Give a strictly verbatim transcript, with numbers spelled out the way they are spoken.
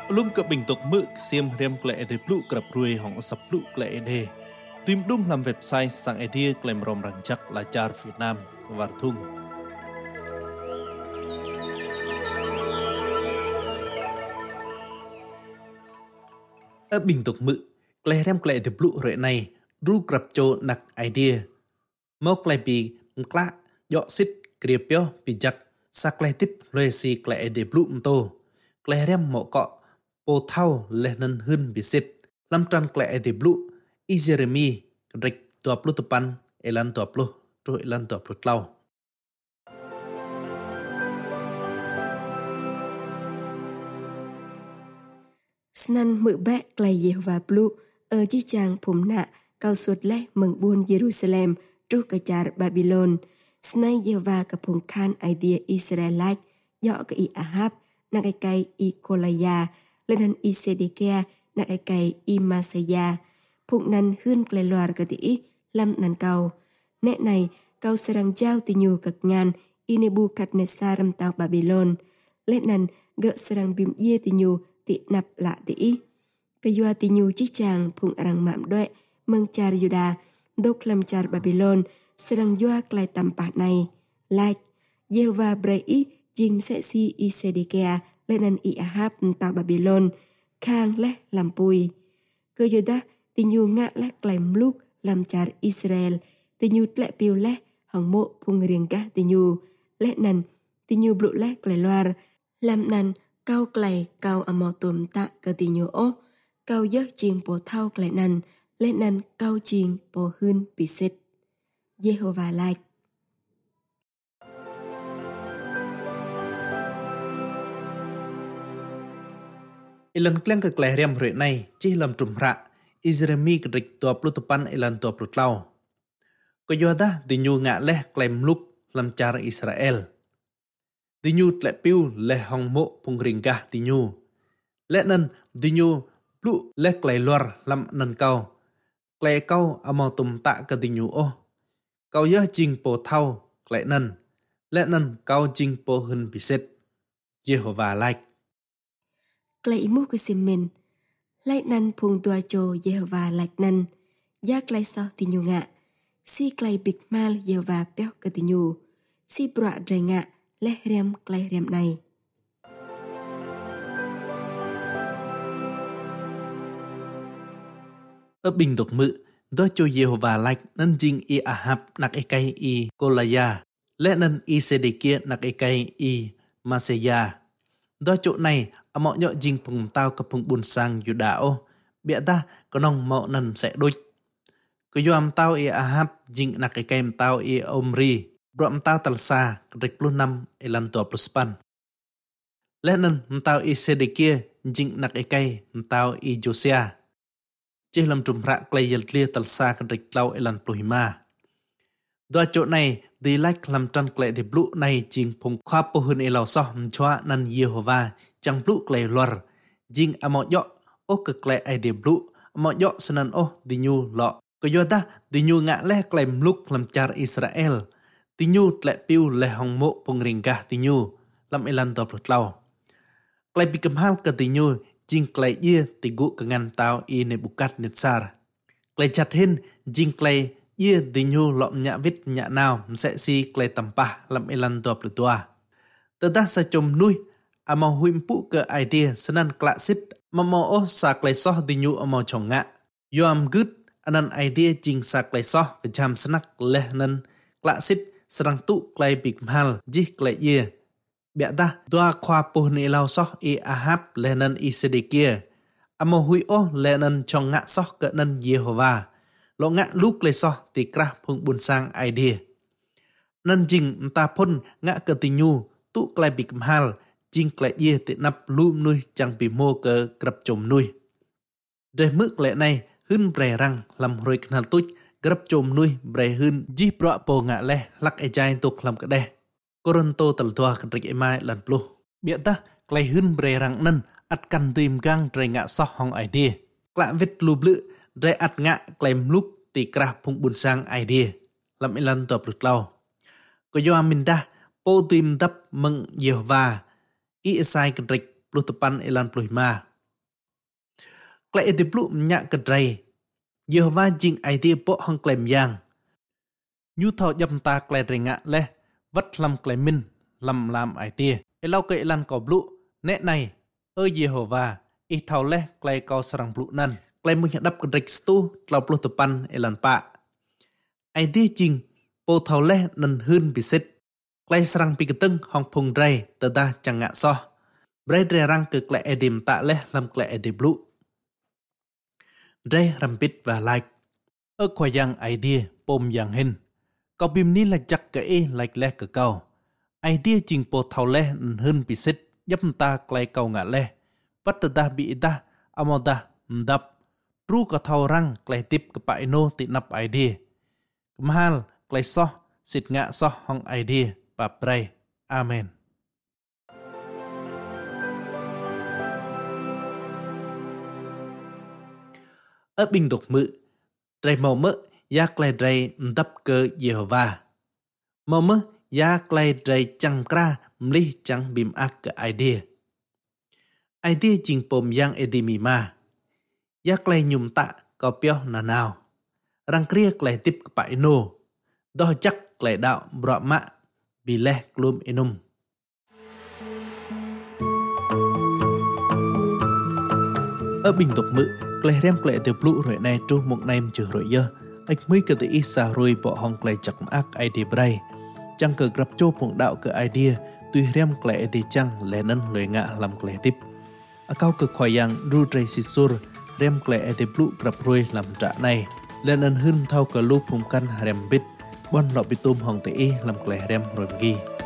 Lung ke bình tục mực xiêm riêng klệ để blue cập ruồi hỏng sập blue klệ để tìm đúng làm website sang idea klem rom răng chắc là char Việt Nam và thung. Ở bình tục mực klệ riêng klệ để blue rồi này ru cập cho nặc idea mau klệ bị mklạ dọ xít kriepyo bị chắc sa klệ tiếp rồi si klệ để blue mto klệ riêng mọ cọ Bồ thao leh nan hun bisit lam tran klệ de blu i Jeremy rek tua plu tepan elan tua plu ru elan tua plu tlau Snan mự bẹ klệ Yehovah blu ở chi chang phum nạ cao suốt leh mừng buôn Jerusalem ru ka char Babylon snai Yehovah ka phung khan idea Israelite dọ ka i Ahab na kai kai i Kolaya lên hắn i Sedekia na kai kai i Masaya phụng nan hươn klệ loar ka ti lam nan cao nẹ này cao serang giao ti nyu cực ngàn i Nebuchadnezzar ram tao Babylon lên nan gợ serang bim ye ti nyu ti nap lạ ti cái doa ti nyu chi chàng phụng arang mạm doe mang char Juda đốc lam char Babylon serang doa klai tampa này like Yehovah brei jing sẽ si i Sedekia lên ăn i Ahab tao Babylon khang leh làm pui cơ Juda ti nyu ngạ leh klaim lúc làm char Israel ti nyu tle piu leh hằng mộ phung riêng cả ti nyu leh nan ti nyu blu leh klai loar làm nan cao klai cao amo tum ta cơ ti nyu o cao yơ chieng po thao klai nan leh nan cao chieng po hun bisit Jehovah like Ilan kleng ke kleh riam roi này chỉ làm trùm rạ Jeremy ke rek tua plu tepan elan tua plu tlau ko yoda di nyu ngạ leh klem luk lam char Israel di nyu tle piu leh hong mo phung ringkah di nyu le nan di nyu plu leh klei luar lam nan kau klei kau amo tum ta ke di nyu o kau yeh jing po thau klei nan le nan kau jing po hun biset Jehovah like klei mu ke simin lai nan phung tua cho Jehovah like nan ya klei so ti nyu ngạ si klei big mal Jehovah peo ke ti nyu si bra dre ngạ leh riam klei riam này ở bình tục mự đó cho Jehovah like nan jing i Ahab nak ekai i Kolaya le nan i Sedekia nak ekai i Masaya đó chỗ này mọi nhọ jing phung tao ka phung bun sang Juda o bịa ta có nong mọ nan sẽ đôi có yoam tao i Ahab jing nak ekai tao i Omri bram tao talsa rek plu năm elan tua plus pan le nan tao i Sedekia jing nak ekai tao i Josiah chỉ làm trùm rạ klei yel clear talsa kan rek tlau elan plohima đó chỗ này đi like làm trăn klei de blu này jing phung khwa po hun elau so mchwa nan Jehovah chẳng blu klei luar jing amo yo o ke klei ai de blu amo yo sanan o di nyu lo ko yota di nyu ngạ leh klei mluk lam char Israel di nyu tle piu le hong mo pung ringkah di nyu lam elan to protlau klei bikam hal ke di nyu jing klei ye ti gu ke ngan tao i Nebuchadnezzar klei chat hin jing klei ye di nyu lom nya vit nya nào sẽ si klei tampa lam elan to prutua tata sa chom nui amo huim pu ke idea sanan klasit mamo o sa klei so di nyu amo chong ngạ yoam good anan idea jing sa klei so ke jam sanak leh nan klasit serang tu klei big mal ji klei ye bịa ta doa khoa po ni lao so i Ahab leh nan i Sedekia amo hui o leh nan chong ngạ so ke nan Jehovah lo ngạ luk le so ti kra phung bun sang idea nan jing ta phon ngạ ke ti nyu tu klei big mal jing klei ye ti nap lum nui chang pi mo ke krap chom nui de mức lệ này hun bre rang lam roi knal tuch krap chom nui bre hun ji pro po ngạ le lak e jai tuk lam ke de Koronto tal tua kan rek emai lan plu bịa ta klei hun bre rang nan at kan tim gang dre ngạ so hong idea kla vit lu blu dre at ngạ klem luk ti kra phung bun sang idea lam elan to plu tlau ko yo aminda po tim tap meng Jehovah i esai kan rek plu tepan elan plu ma Klai ede blu nyak kedrai. Yehovah jing idea po hong klaim yang. Nhu thao yam ta klai ringa leh. Vắt lam klai min. Lam lam idea. Elau ke elan ko blu. Nek này. Ơ Yehovah. I thao leh klai kau serang blu nan. Klai mu nhadap kedrai stu. Tlau plu tepan elan pa. Idea jing. Po thao leh nan hun bisit. Klai serang pi keteng hong pung drai. Tada chang ngak soh. Brai drai rang ke klai edim ta leh lam klai ede blu. Drai rampit và like. Ơ khoa yang idea pom yang hin. Kau bim ni là chắc ke e like leh ke kau. Idea jing po thao leh hun bisit. Yam ta klai kau ngak leh. Vat tada bi ida amoda mdap. Ru ka thao rang klai tip ke pa ino ti nap idea. Kemahal klai soh sit ngak soh hong idea. Pa pray. Amen. Ở bình độc mự, trai màu mơ, ya klai drai mdap ke Yehovah. Màu mơ, ya klai drai chang kra mli chang bim ak ke idea. Idea jing pom yang edimima. Ya klai nhum ta kau pio na nào. Rang kria klai tip ke pa ino. Doh chắc klai đạo bro ma bileh klum inum. Ở bình độc mự, klai rem klai te blu rồi này tru một nem chữ rồi dơ. Ách mới cơ te isa rồi bỏ hong klai chak ác idea bray. Chang cơ grab cho phong đạo cơ idea. Tuy rem klai te chang lẽ nân lưỡi ngạ làm klai tip. Ở cao cơ khoai yang ru trai sisur. Rem klai te blu grab rồi làm trả này. Lẽ nân hưng thao cơ lu phung căn rem bit. Bon lọ bị tôm hong te e làm klai rem rồi ghi.